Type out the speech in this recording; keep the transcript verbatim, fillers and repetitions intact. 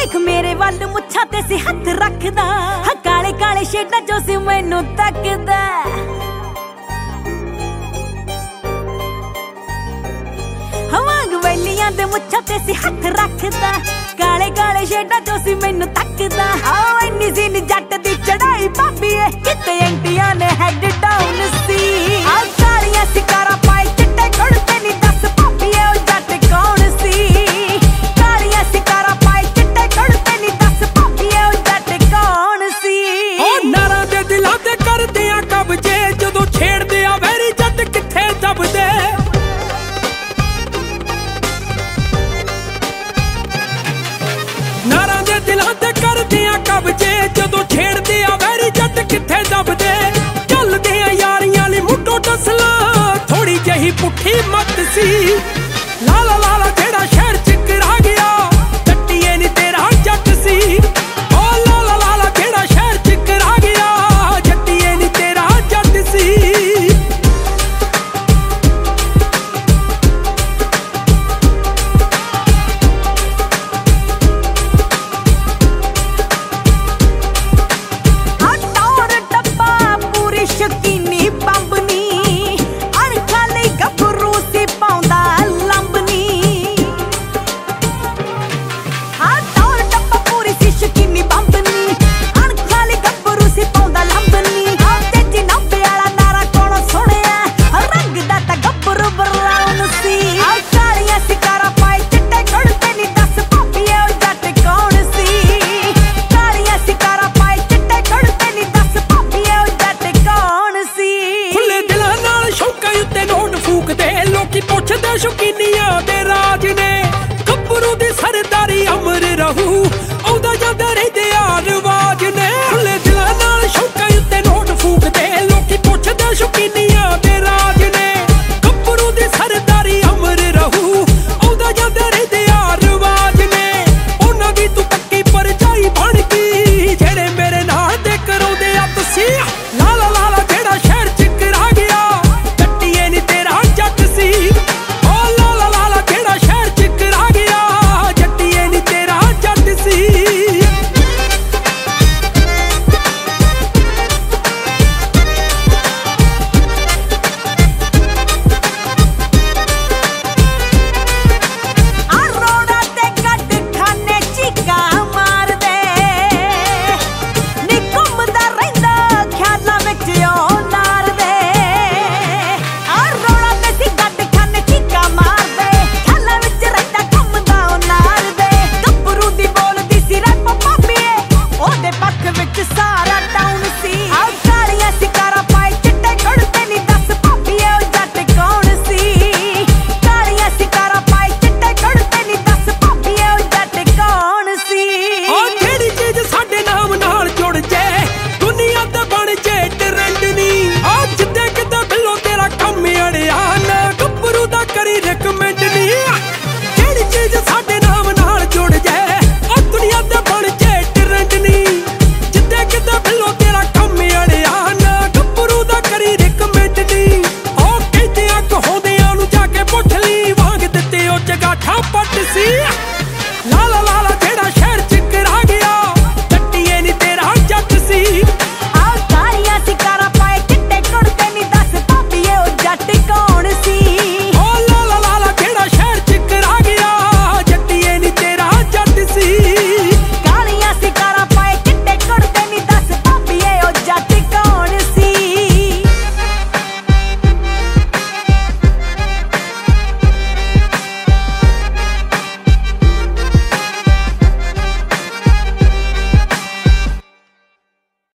देख मेरे वाल मुच्छां ते सी हथ रखदा, हाँ काले काले शेडां चों सी मैनू तकदा। हवांग वैलियां दे मुच्छां ते सी हथ रखदा, काले काले शेडां चों सी मैनू तकदा। आओ इन्नी सीन जट दी चढ़ाई भाभीए, किते एंटियां ने हैड डाउन सी। आ कालियां सिकारा पाए चिट्टे कुड़ते नी, दस भाभीए ओ जट कौन सी। कालियां सिकारा पाए चिट्टे कुड़ते नी, दस भाभीए ओ जट कौन सी। ओ नारां दे दिलां ते करदे आ कब्जे, जदों छेड़दे आ वैरी जट किथे दबदे। नारां दे दिलां ते करदे आ कब्जे, जदों छेड़दे आ वैरी जट किथे दबदे। चलदे आ यारियां ली मुੱਢੋਂ टसला, थोड़ी जही पुट्ठी मत सी।